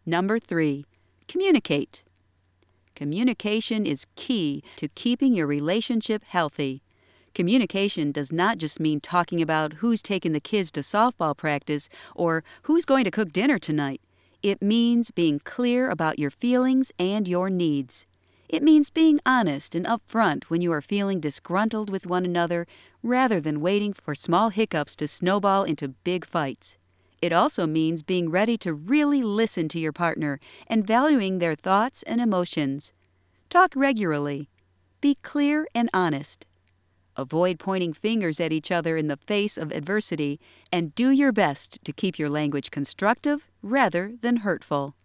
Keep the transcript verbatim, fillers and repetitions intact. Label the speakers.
Speaker 1: Number three, communicate. Communication is key to keeping your relationship healthy. Communication does not just mean talking about who's taking the kids to softball practice or who's going to cook dinner tonight. It means being clear about your feelings and your needs. It means being honest and upfront when you are feeling disgruntled with one another rather than waiting for small hiccups to snowball into big fights. It also means being ready to really listen to your partner and valuing their thoughts and emotions. Talk regularly. Be clear and honest. Avoid pointing fingers at each other in the face of adversity, and do your best to keep your language constructive rather than hurtful.